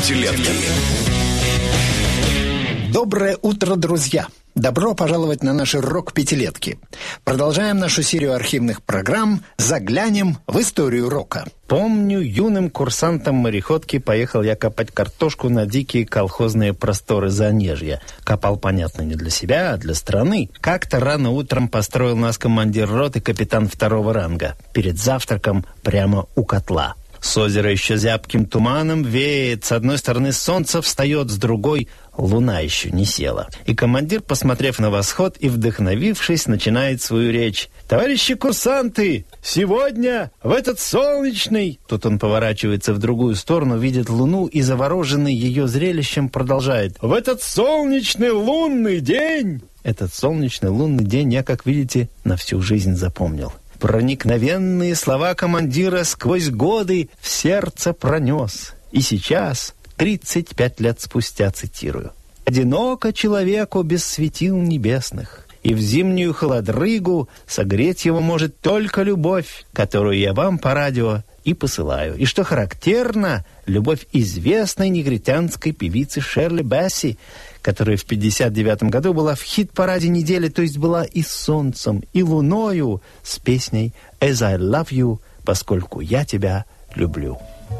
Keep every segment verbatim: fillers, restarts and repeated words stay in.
пятилетки. Доброе утро, друзья! Добро пожаловать на наши рок-пятилетки. Продолжаем нашу серию архивных программ «Заглянем в историю рока». Помню, юным курсантом мореходки поехал я копать картошку на дикие колхозные просторы Занежья. Копал, понятно, не для себя, а для страны. Как-то рано утром построил нас командир роты, капитан второго ранга. Перед завтраком прямо у котла. С озера еще зябким туманом веет. С одной стороны солнце встает, с другой луна еще не села. И командир, посмотрев на восход и вдохновившись, начинает свою речь. «Товарищи курсанты, сегодня в этот солнечный...» Тут он поворачивается в другую сторону, видит луну и, завороженный ее зрелищем, продолжает. «В этот солнечный лунный день...» Этот солнечный лунный день я, как видите, на всю жизнь запомнил. Проникновенные слова командира сквозь годы в сердце пронес. И сейчас, тридцать пять лет спустя, цитирую. «Одиноко человеку без светил небесных, и в зимнюю холодрыгу согреть его может только любовь, которую я вам по радио и посылаю. И что характерно, любовь известной негритянской певицы Шерли Басси, которая в пятьдесят девятом году была в хит-параде недели, то есть была и солнцем, и луною, с песней «As I love you», поскольку я тебя люблю».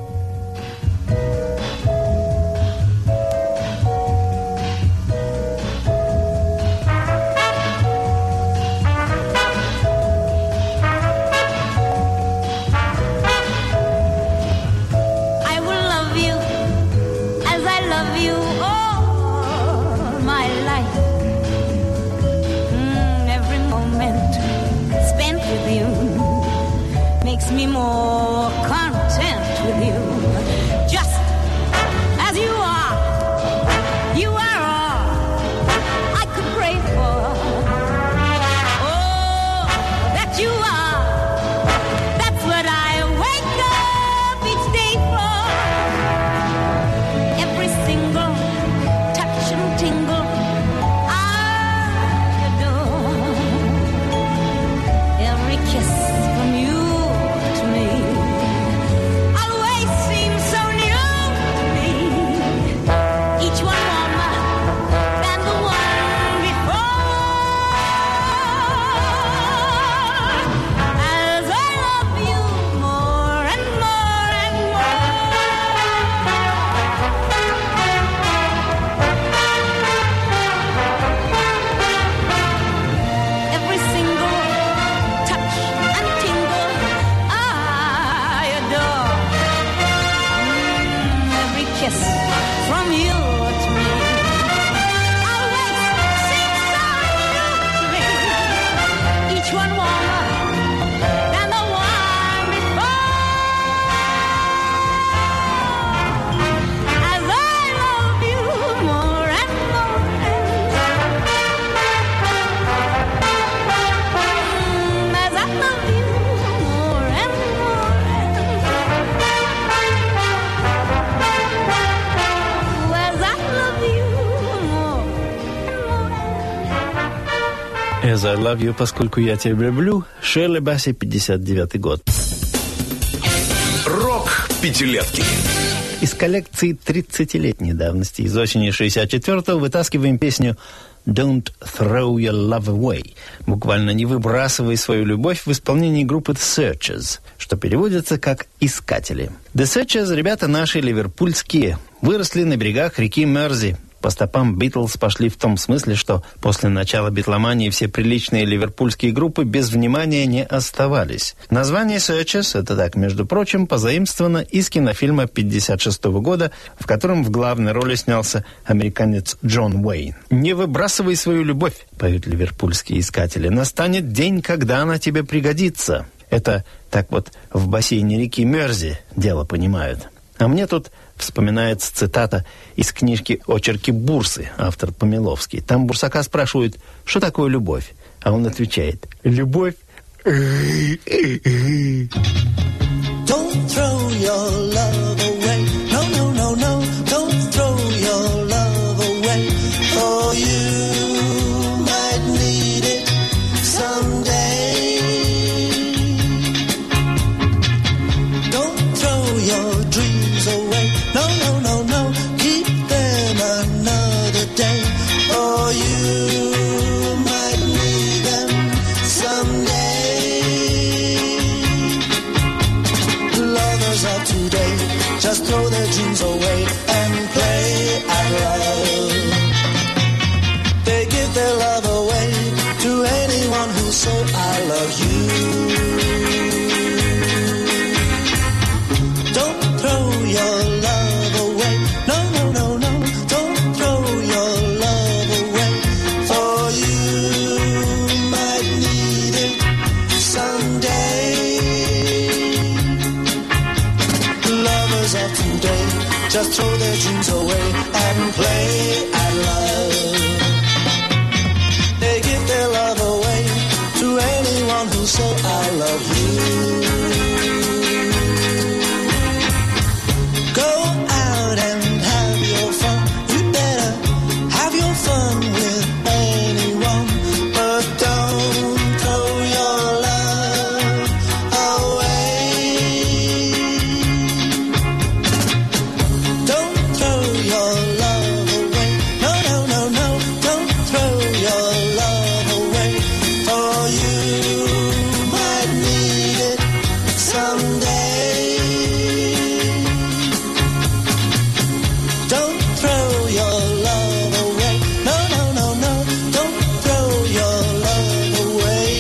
Me more content with you, just as you are. You are all I could pray for. Oh, that you are. That's what I wake up each day for. Every single touch and tingle I adore. Every kiss from you from you to me. Always seems so new to me. Each one warmer than the one before. As I love you more and more, as I love you more and more. «As I love you», поскольку я тебя люблю, Шерли Басси, пятьдесят девятый год. Рок-пятилетки. Из коллекции тридцатилетней давности, из осени шестьдесят четвёртого, вытаскиваем песню «Don't throw your love away», буквально «не выбрасывай свою любовь», в исполнении группы The Searchers, что переводится как «искатели». The Searchers, ребята наши ливерпульские, выросли на берегах реки Мерзи. По стопам Битлз пошли в том смысле, что после начала битломании все приличные ливерпульские группы без внимания не оставались. Название Searchers, это так, между прочим, позаимствовано из кинофильма пятьдесят шестого года, в котором в главной роли снялся американец Джон Уэйн. «Не выбрасывай свою любовь», — поют ливерпульские искатели. «Настанет день, когда она тебе пригодится». Это так вот в бассейне реки Мерзи дело понимают. А мне тут вспоминается цитата из книжки «Очерки Бурсы», автор Помиловский. Там Бурсака спрашивают, что такое любовь? А он отвечает: «Любовь...» Don't throw your love away. No, no, no, no. Don't throw your love away. For you might need it someday. Don't throw your dreams away. No, no, no, no. Don't throw your love away. No, no, no, no. Don't throw your love away. For you might need it someday. Lovers of today just throw their dreams away and play at love. They give their love away to anyone who say I love you. Go out and have your fun. You better have your fun with anyone, but don't throw your love away. Don't throw your love away. No, no, no, no. Don't throw your love away. For you might need it someday. Don't throw your love away. No, no, no, no. Don't throw your love away.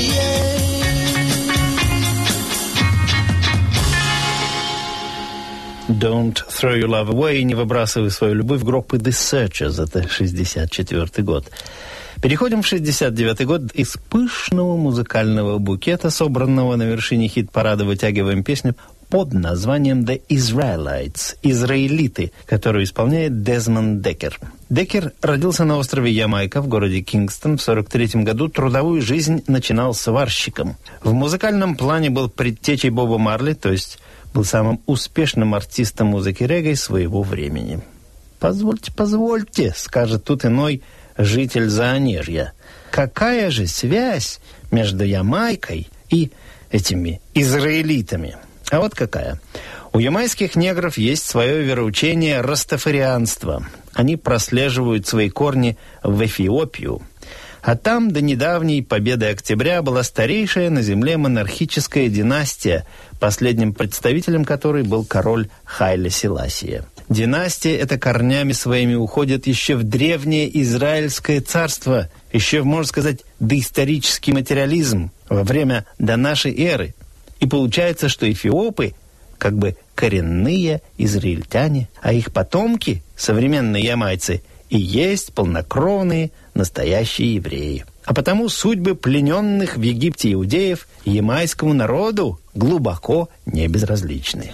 Don't throw your love away, не выбрасывай свою любовь, группы The Searchers, это шестьдесят четвёртый год. Переходим в шестьдесят девятый год. Из пышного музыкального букета, собранного на вершине хит-парада, вытягиваем песню под названием «The Israelites» – «Израилиты», которую исполняет Дезмонд Деккер. Деккер родился на острове Ямайка в городе Кингстон в сорок третьем году. Трудовую жизнь начинал сварщиком. В музыкальном плане был предтечей Боба Марли, то есть был самым успешным артистом музыки регgae своего времени. «Позвольте, позвольте», — скажет тут иной житель Заонежья. «Какая же связь между Ямайкой и этими израилитами?» А вот какая. У ямайских негров есть свое вероучение растафарианство. Они прослеживают свои корни в Эфиопию. А там до недавней победы октября была старейшая на земле монархическая династия, последним представителем которой был король Хайле Селасия. Династия эта корнями своими уходит еще в древнее Израильское царство, еще в, можно сказать, доисторический материализм, во время до нашей эры. И получается, что эфиопы как бы коренные израильтяне, а их потомки, современные ямайцы, и есть полнокровные настоящие евреи. А потому судьбы плененных в Египте иудеев ямайскому народу глубоко не безразличны.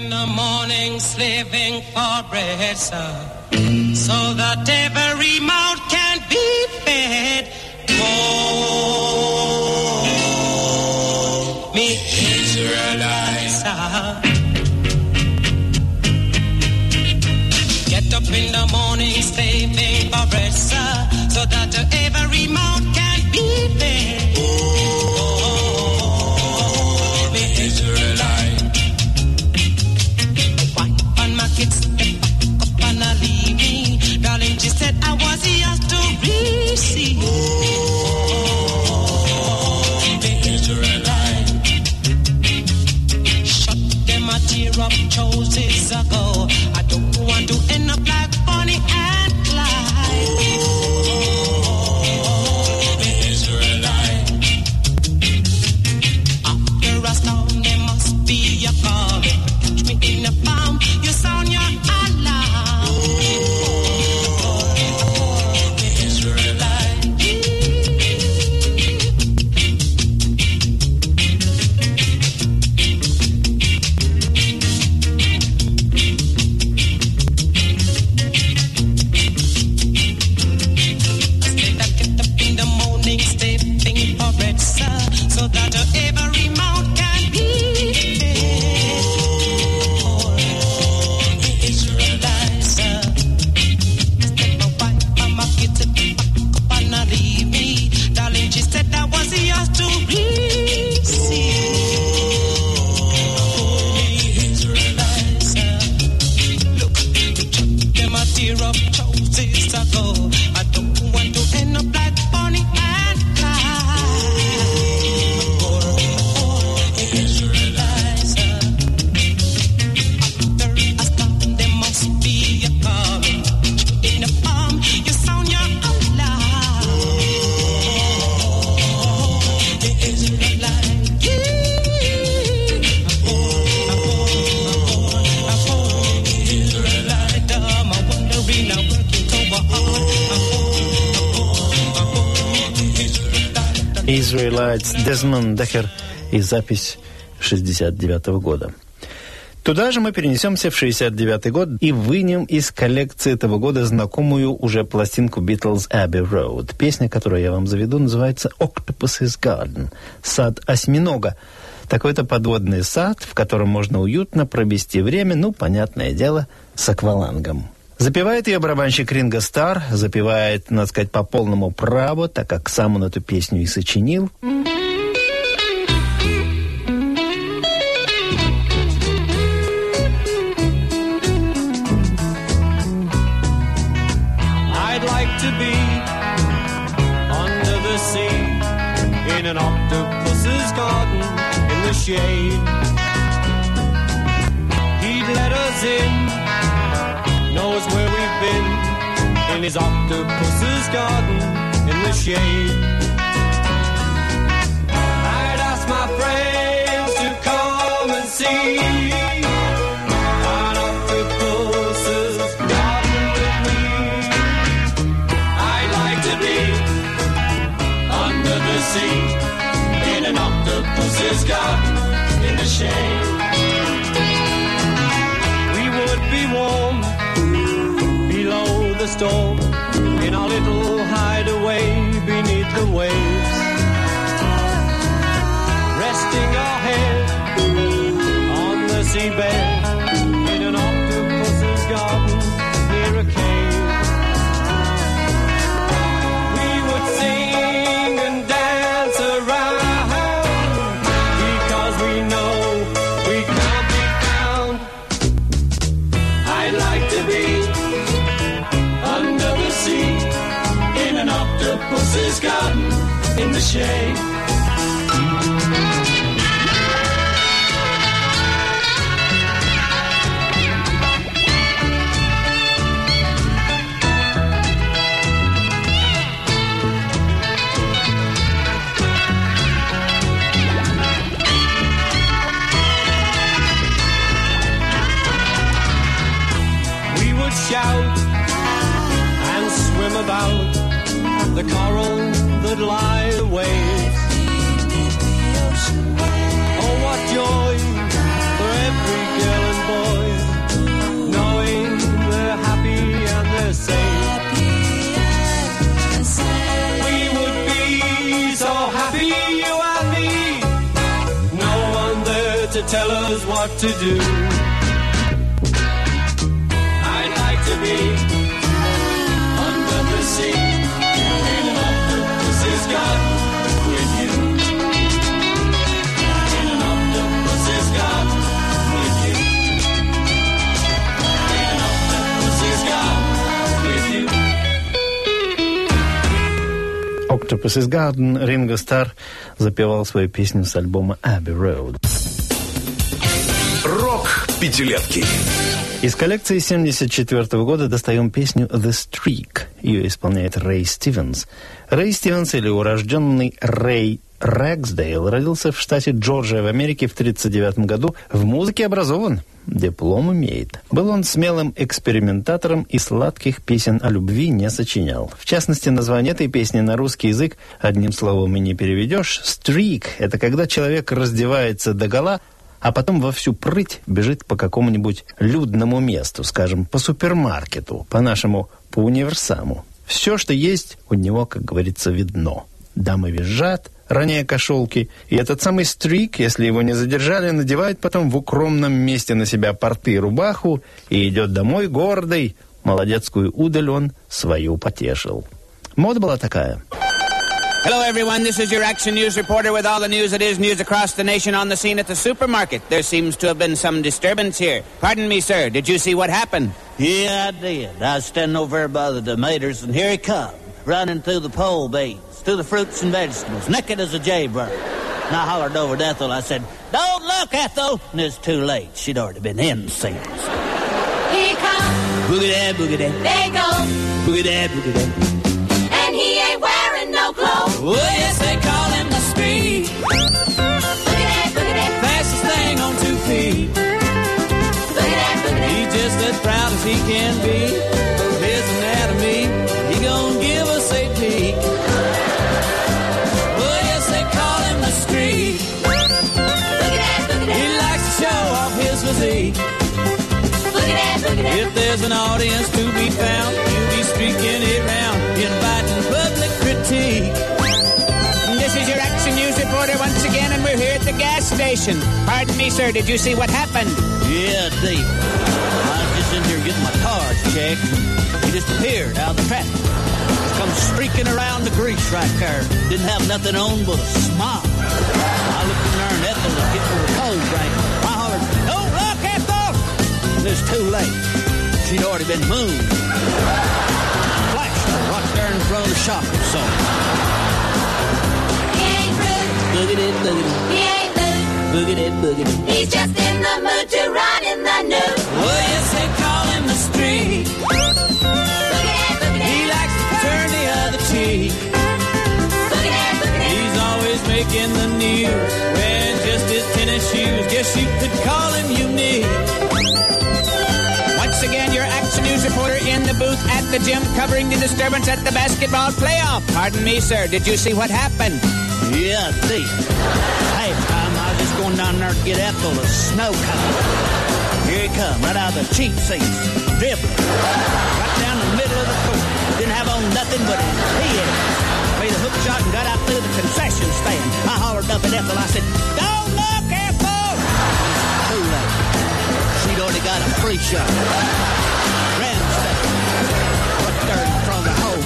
Get up in the morning, slaving for bread, sir, so that every mouth can be fed. Oh, the Israelite. Why on my kids step up and I leave me? Darling, she said I was here to receive. Oh, the Israelite. Shut them a tear up choices ago. I don't want to end up like Bonnie and Clyde. Oh, the Israelite. After a storm, there must be a calm. Catch me in a palm, you sound your alarm. Oh, the Israelite. Israelites, Дезмонд Декер и запись шестьдесят девятого года. Туда же мы перенесемся в шестьдесят девятый год и вынем из коллекции этого года знакомую уже пластинку Beatles Abbey Road. Песня, которую я вам заведу, называется Octopus's Garden – «Сад осьминога». Такой-то подводный сад, в котором можно уютно провести время, ну, понятное дело, с аквалангом. Запевает ее барабанщик Ринго Старр, запевает, надо сказать, по полному праву, так как сам он эту песню и сочинил. To be under the sea in an octopus's garden in the shade. He'd let us in, knows where we've been in his octopus's garden in the shade. I'd ask my friends to come and see an octopus's garden with me. Under the sea, in an octopus's garden, in the shade. We would be warm below the storm, in our little hideaway beneath the waves, resting our head on the seabed, in an octopus's garden near a cave. Octopus's garden in the shade. We would shout and swim about the coral that lie the waves. Oh, what joy for every girl and boy, knowing they're happy and they're safe. We would be so happy, you and me, no one there to tell us what to do. I'd like to be under the sea, garden with you, in an octopus's garden with you, in an octopus's garden with you. Octopus's Garden. Ринго Старр запевал свою песню с альбома Abbey Road. Рок пятилетки. Из коллекции семьдесят четвёртого года достаем песню «The Streak». Ее исполняет Рэй Стивенс. Рэй Стивенс, или урожденный Рэй Рэгсдейл, родился в штате Джорджия в Америке в тридцать девятом году. В музыке образован, диплом имеет. Был он смелым экспериментатором и сладких песен о любви не сочинял. В частности, название этой песни на русский язык одним словом и не переведешь. «Streak» — это когда человек раздевается догола, а потом во всю прыть бежит по какому-нибудь людному месту, скажем, по супермаркету, по-нашему, по универсаму. Все, что есть, у него, как говорится, видно. Дамы визжат, роняя кошелки, и этот самый стрик, если его не задержали, надевает потом в укромном месте на себя порты и рубаху и идет домой гордый. Молодецкую удаль он свою потешил. Мода была такая. Hello, everyone. This is your Action News reporter with all the news that is news across the nation on the scene at the supermarket. There seems to have been some disturbance here. Pardon me, sir. Did you see what happened? Yeah, I did. I was standing over there by the tomatoes, and here he come, running through the pole beans, through the fruits and vegetables, naked as a jaybird. And I hollered over to Ethel. I said, "Don't look, Ethel!" And it's too late. She'd already been in since. Here he comes. Boogie dad, boogie dad. There he goes. Boogie dad, boogie dad. And he ain't wearing no clothes. Oh, yes, they call him the speed. Boogie dad, boogie dad. Fastest thing on two feet. Boogie dad, boogie dad. He's just as proud as he can be of his anatomy. He gonna give us a peek. Oh, yes, they speak. If there's an audience to be found, you'll be speaking it round, inviting public critique. This is your Action News reporter once again, and we're here at the gas station. Pardon me, sir, did you see what happened? Yeah, Dave. I was just in here getting my tires checked. He just appeared out of the traffic. Come streaking around the grease right there. Didn't have nothing on but a smile. I looked in there and Ethel was getting her cold drink. I hollered, "Don't look, Ethel!" And it's too late. She'd already been moved. Flashed her right there in front of the shop or something. He ain't rude. Boogity, boogity, He ain't rude. boogity, boogity. He's just in the mood to run in the nude. Well, yes, they call him the street. Boogity, boogity. He likes to turn the other cheek. Boogity, boogity. He's always making the news, wearing just his tennis shoes. Guess you could call him unique. Once again, your Action News reporter in the booth at the gym covering the disturbance at the basketball playoff. Pardon me, sir, did you see what happened? Yeah, deep. Hey, time I was just going down there to get Ethel a snow cone. Here he come, right out of the cheap seats, dribbling. Right down the middle of the court. Didn't have on nothing but his P Ms. Made a hook shot and got out through the concession stand. I hollered up at Ethel. I said, "Don't look, Ethel!" Too late. She'd already got a free shot. Grandstand. Right there in front of the hole.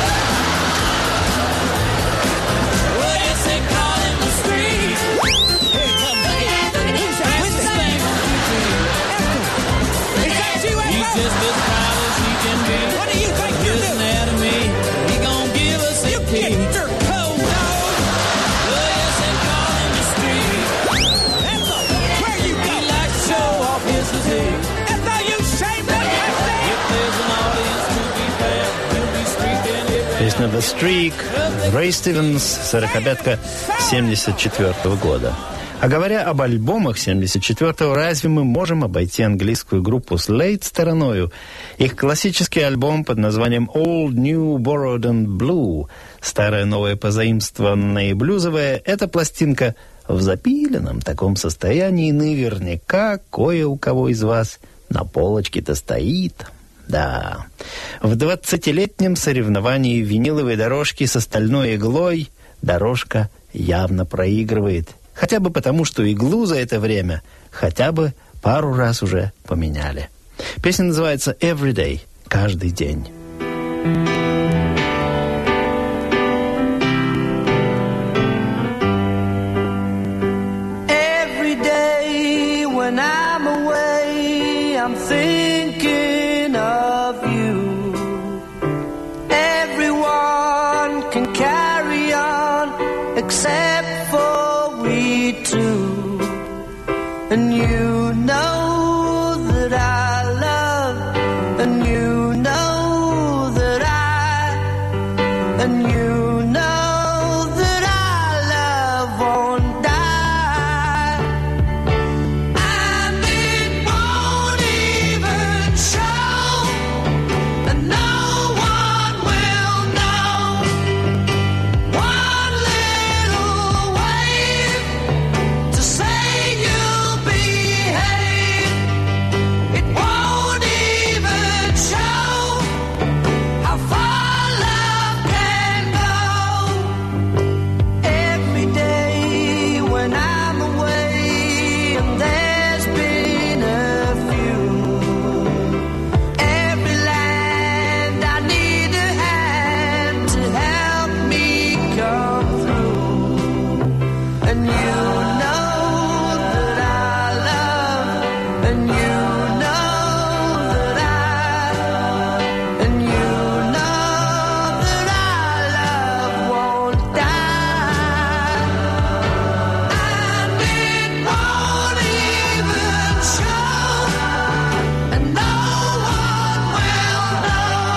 Well, yes, they call him the street. Here comes again. Who's that? What's his name on T V? Is that you, He's Ethel? just as proud as he can be. What do you think you're His doing? anatomy. He gon' give us a key. Get your cold dog! Well, yes, they call him the street. Ethel, where you He go? likes to show off his physique. Ethel, you shaved that bastard! If there's an audience to be found, he'll be streaking it round. Песня «The Streak», Рэй Стивенс, сорокопятка семьдесят четвёртого года. А говоря об альбомах семьдесят четвёртого, разве мы можем обойти английскую группу Slade стороною? Их классический альбом под названием «Old, New, Borrowed and Blue», старое, новое, позаимствованное и блюзовое, эта пластинка в запиленном таком состоянии наверняка кое у кого из вас на полочке-то стоит. Да, в двадцатилетнем соревновании виниловой дорожки с стальной иглой дорожка явно проигрывает. Хотя бы потому, что иглу за это время хотя бы пару раз уже поменяли. Песня называется «Every Day», «Каждый день». Every day when I'm away, I'm thinking of you. Everyone can carry on except for we two. And you know that I love, and you know that I, and you know that our love won't die. And it won't even show, and no one will know. One little wave to say you'll behave. It won't even show how far love can go. Every day when I'm away, and there's been a few. Every land I need a hand to help me come through. And you know that I love, and you know that I, and you know that our love won't die. And it won't even show, and no one will know.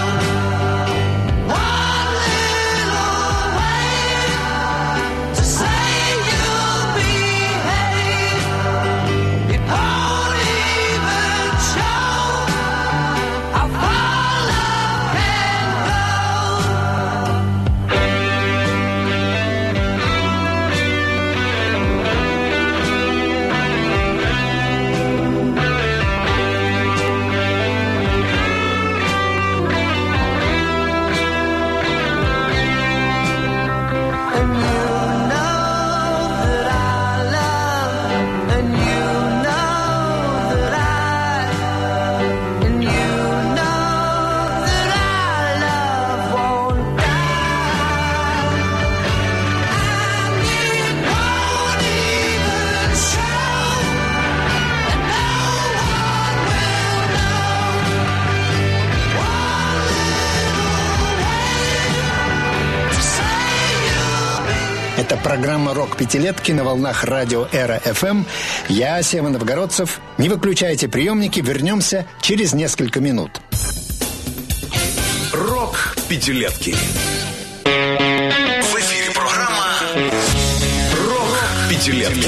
One little wave to say you'll behave. It won't even Это программа «Рок-пятилетки» на волнах радио «Эра-эф эм». Я, Сева Новгородцев. Не выключайте приемники, вернемся через несколько минут. «Рок-пятилетки». В эфире программа «Рок-пятилетки».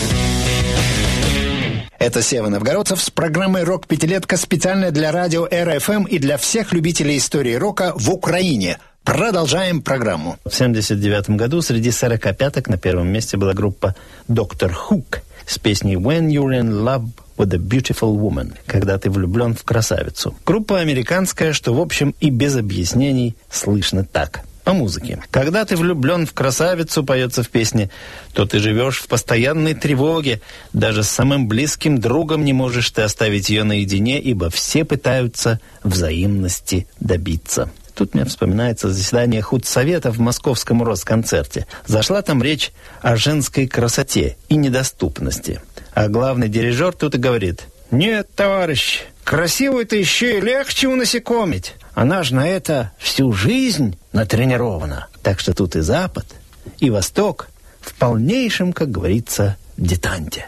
Это Сева Новгородцев с программой «Рок-пятилетка», специально для радио «Эра-эф эм» и для всех любителей истории рока в Украине. Продолжаем программу. В семьдесят девятом году среди сорокопяток на первом месте была группа «Доктор Хук» с песней «When You're in Love with a Beautiful Woman», когда ты влюблен в красавицу. Группа американская, что, в общем, и без объяснений слышно так. По музыке. Когда ты влюблен в красавицу, поется в песне, то ты живешь в постоянной тревоге. Даже с самым близким другом не можешь ты оставить ее наедине, ибо все пытаются взаимности добиться. Тут мне вспоминается заседание худсовета в московском Росконцерте. Зашла там речь о женской красоте и недоступности. А главный дирижер тут и говорит: «Нет, товарищ, красивую-то еще и легче унасекомить. Она же на это всю жизнь натренирована». Так что тут и Запад, и Восток в полнейшем, как говорится, детанте.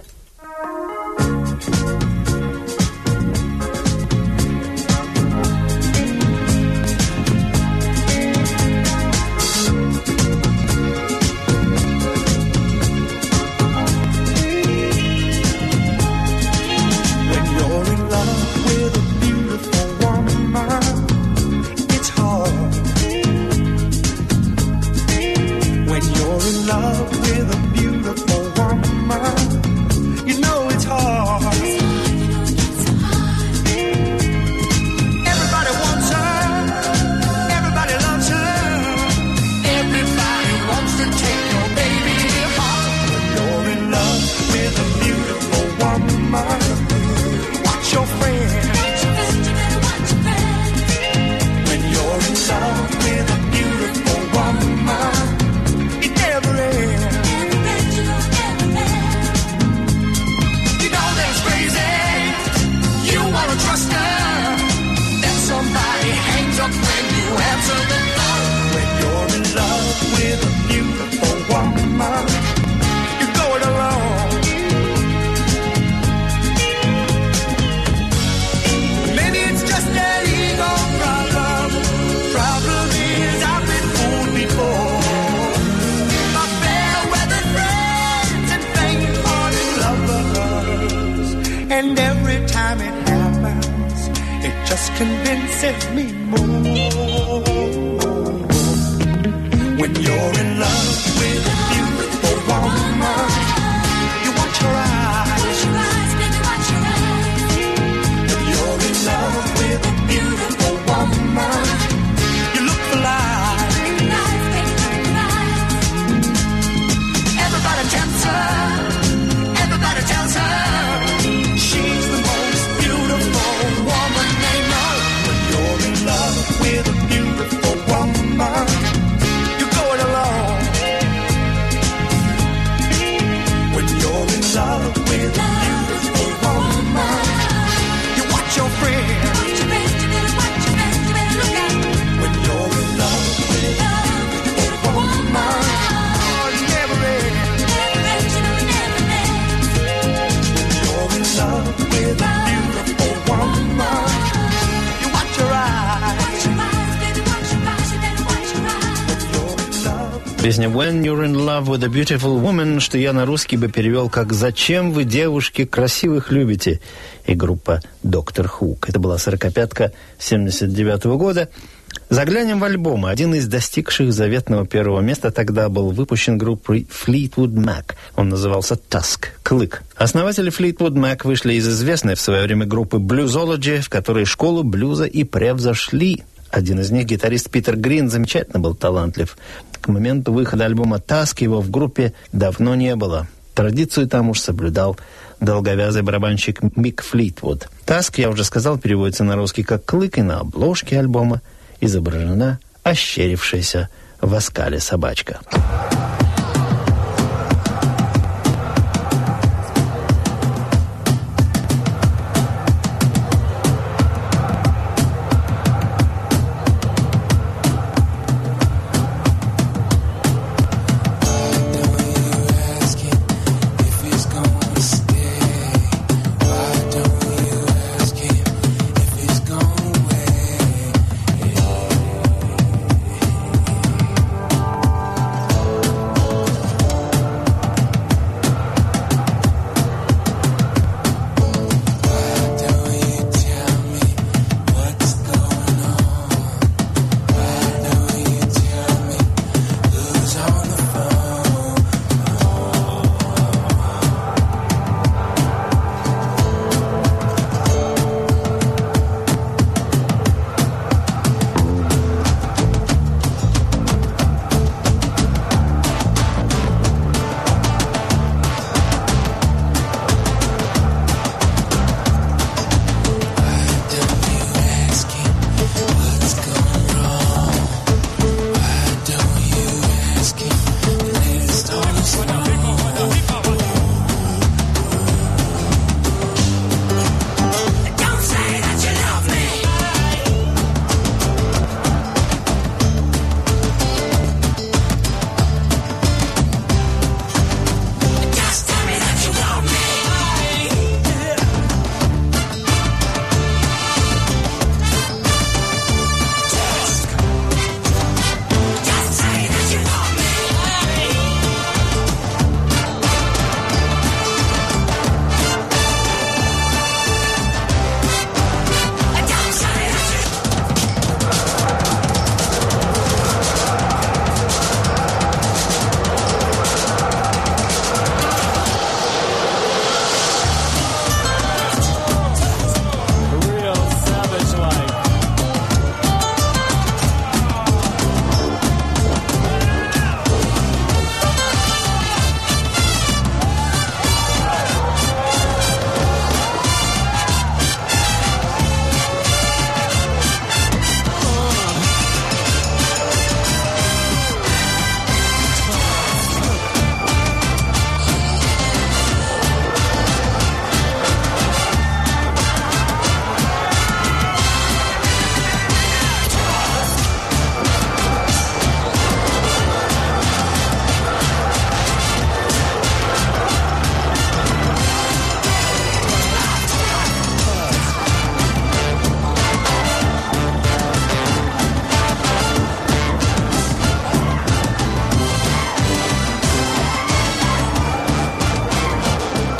And every time it happens, it just convinces me more. When you're in love with a beautiful woman, you watch your eyes. When you're in love with a beautiful woman, you look for life. Everybody tempts her. Everybody tells her she's the most beautiful woman they know. When you're in love with a beautiful woman, you're going alone. When you're in love with a beautiful woman, you watch your friends. When you're in love with a beautiful woman, oh, it never ends. You're in love with a beautiful woman, you watch your eyes. Песня «When You're in Love with a Beautiful Woman», что я на русский бы перевел как «Зачем вы, девушки, красивых любите?» и группа «Доктор Хук». Это была сорокопятка семьдесят девятого года. Заглянем в альбомы. Один из достигших заветного первого места тогда был выпущен группой Fleetwood Mac. Он назывался «Tusk» — «Клык». Основатели Fleetwood Mac вышли из известной в свое время группы Bluesology, в которой школу блюза и превзошли. Один из них, гитарист Питер Грин, замечательно был талантлив. К моменту выхода альбома «Tusk» его в группе давно не было. Традицию там уж соблюдал долговязый барабанщик Мик Флитвуд. «Tusk», я уже сказал, переводится на русский как «Клык», и на обложке альбома изображена ощерившаяся в оскале собачка.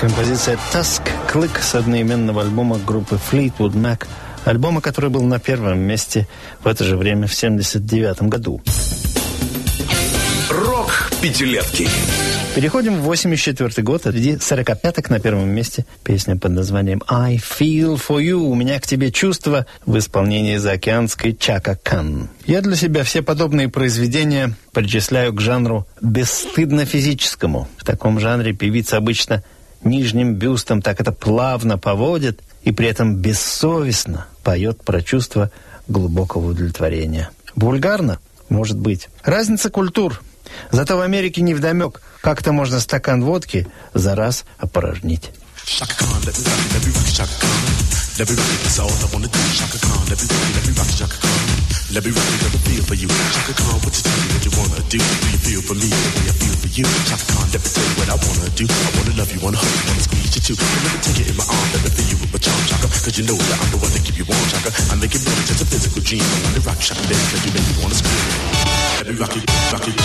Композиция «Tusk» — клык с одноименного альбома группы Fleetwood Mac, альбома, который был на первом месте в это же время в семьдесят девятом году. Рок пятилетки. Переходим в восемьдесят четвёртый год. Среди сорокопяток на первом месте песня под названием «I Feel For You» — «У меня к тебе чувство» в исполнении заокеанской Чака Кан. Я для себя все подобные произведения причисляю к жанру бесстыдно-физическому. В таком жанре певица обычно нижним бюстом так это плавно поводит и при этом бессовестно поет про чувство глубокого удовлетворения. Вульгарно? Может быть. Разница культур. Зато в Америке невдомек, как-то можно стакан водки за раз опорожнить. Shaka Khan, let me rock it, let me rock it, Shaka Khan. Let me rock it, that's all I wanna do. Shaka Khan, let me rock it, let me rock it, Shaka Khan. Let me rock it, let me feel for you. Shaka Khan, what you tell me what you wanna do? Do you feel for me the way I feel for you? Shaka Khan, let me tell you what I wanna do. I wanna love you, wanna hug you, wanna squeeze you too. And let me take it in my arm, let me feel you with my charm, Shaka. Cause you know that I'm the one that keep you warm, Shaka. I make it more than just a physical dream. I wanna rock, Shaka, baby, cause you make me wanna scream. Let me rock it, rock it.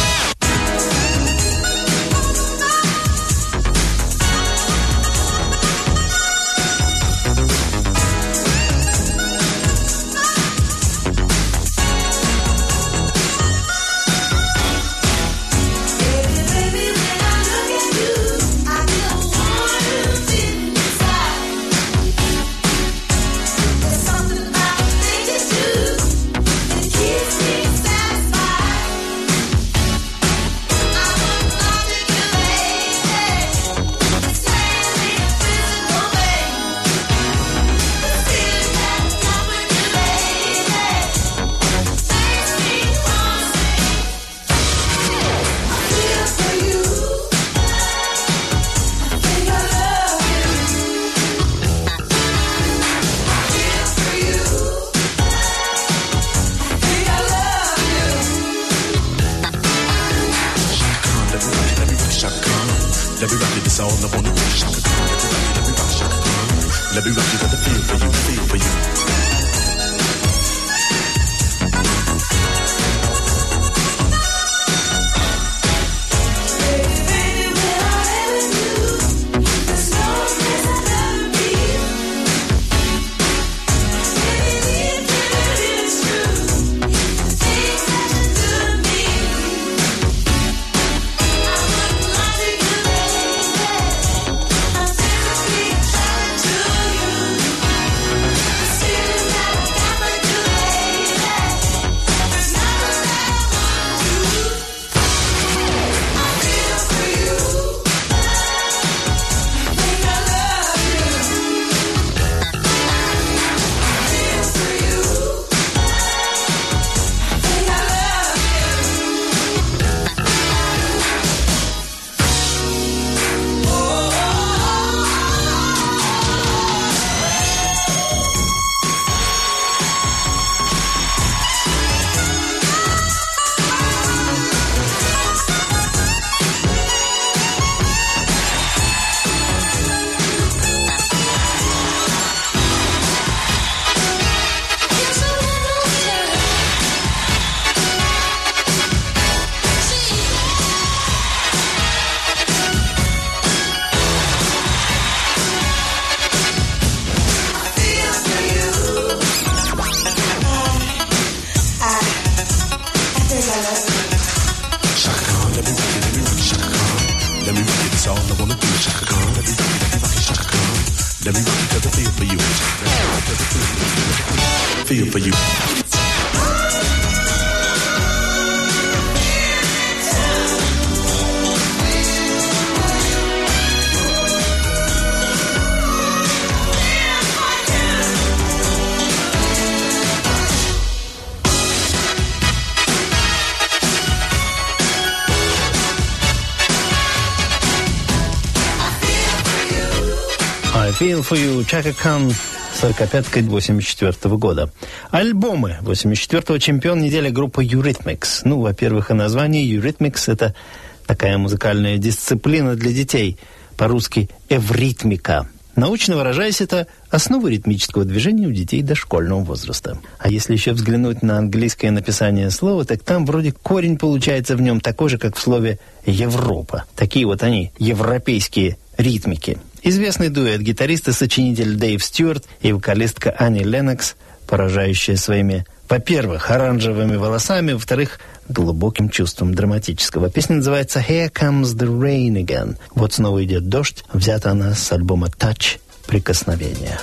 Let me rock it, it's all I wanna do. Shaka Khan, let me rock it, let me rock it, Shaka Khan. Let me rock it, let me feel for you, feel for you. Feel for you. I Feel For You, Чака Кан, сорокопятка восемьдесят четвёртого года. Альбомы восемьдесят четвёртого чемпион недели группа Eurythmics. Ну, во-первых, о названии. Eurythmics — это такая музыкальная дисциплина для детей. По-русски эвритмика. Научно выражаясь, это основа ритмического движения у детей дошкольного возраста. А если еще взглянуть на английское написание слова, так там вроде корень получается в нем такой же, как в слове «Европа». Такие вот они, европейские ритмики. Известный дуэт, гитарист и сочинитель Дэйв Стюарт и вокалистка Ани Леннокс, поражающая своими, во-первых, оранжевыми волосами, во-вторых, глубоким чувством драматического. Песня называется «Here Comes the Rain Again». Вот снова идет дождь. Взята она с альбома «Touch» «Прикосновение».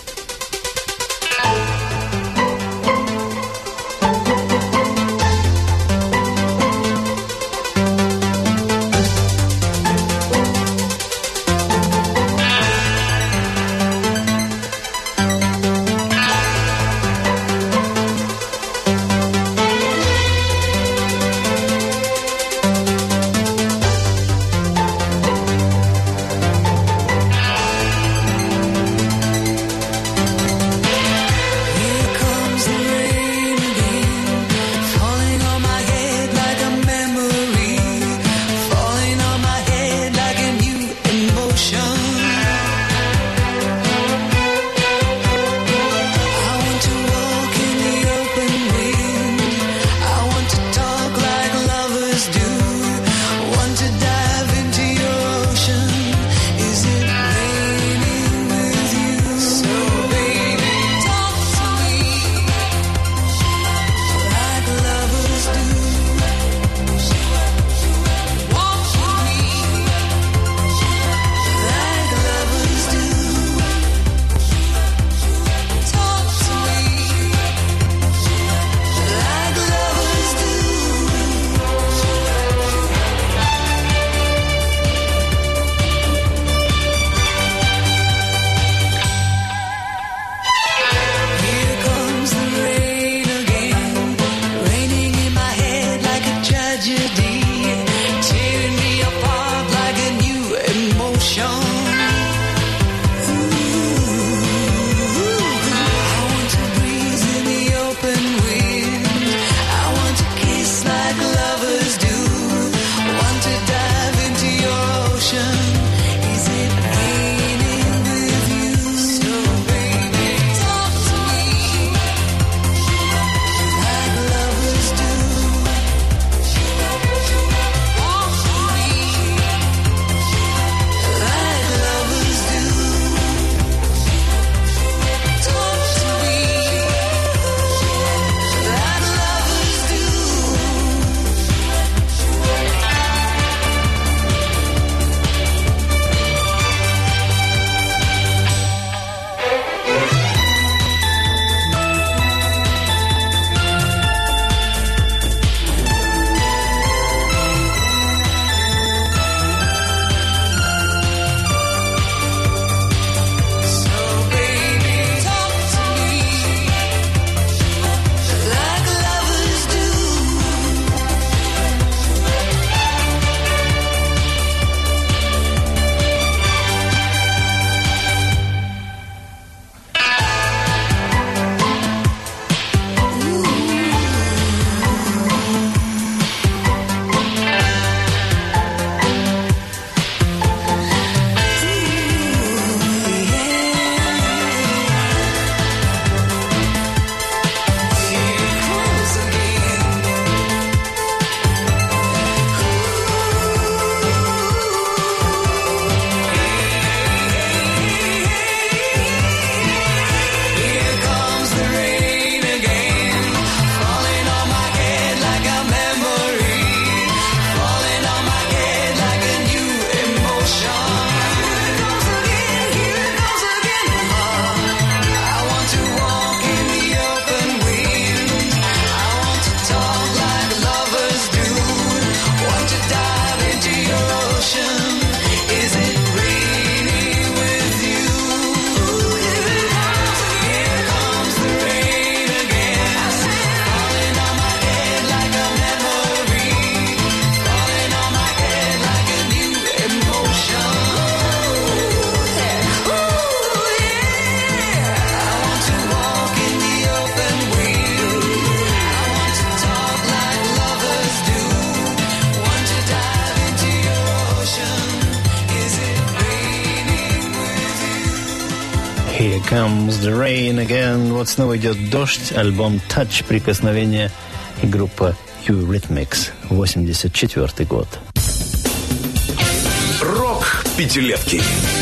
Here Comes the Rain Again. Вот снова идет дождь. Альбом Touch, Прикосновение и группа Eurythmics. восемьдесят четвёртый год. Рок пятилетки.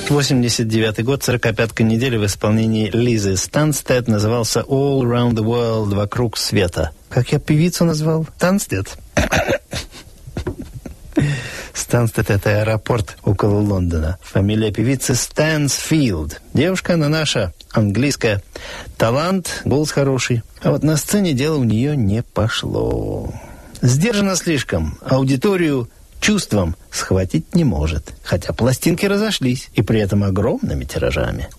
восемьдесят девятый год, сорокопятка недели в исполнении Лизы Станстед назывался «All Around the World», «Вокруг света». Как я певицу назвал? Станстед. Станстед — это аэропорт около Лондона. Фамилия певицы Стэнсфилд. Девушка она наша, английская. Талант, голос хороший. А вот на сцене дело у нее не пошло. Сдержана слишком. Аудиторию чувством схватить не может. Хотя пластинки разошлись. И при этом огромными тиражами.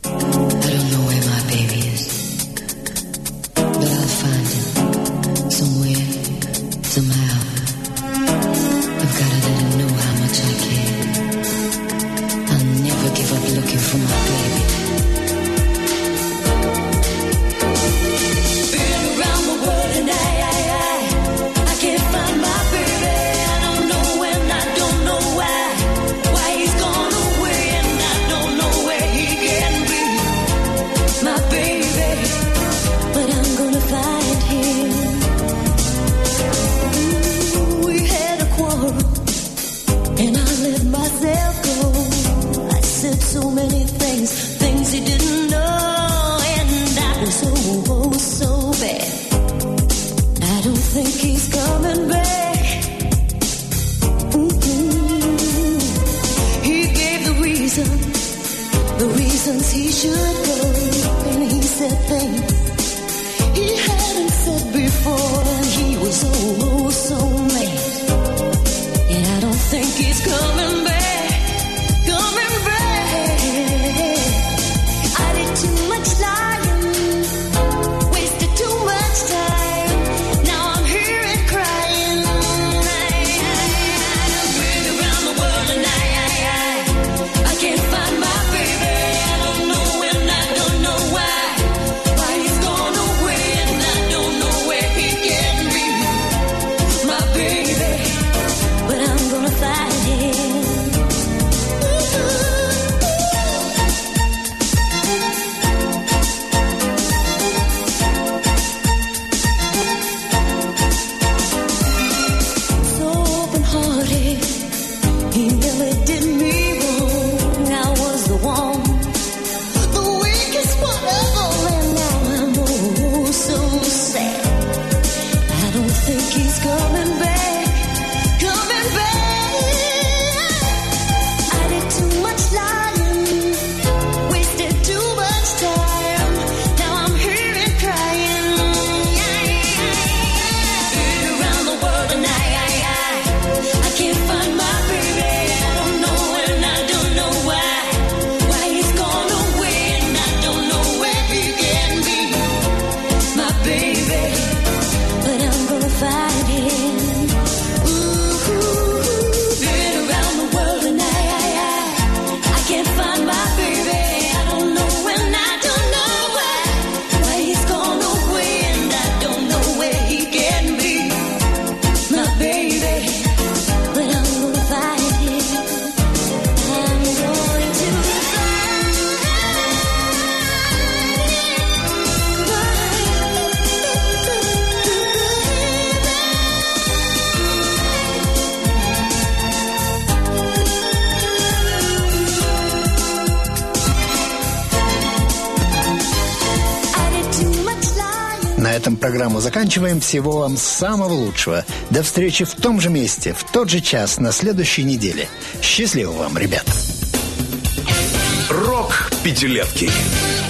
На этом программу заканчиваем. Всего вам самого лучшего. До встречи в том же месте, в тот же час на следующей неделе. Счастливо вам, ребята. Рок пятилетки.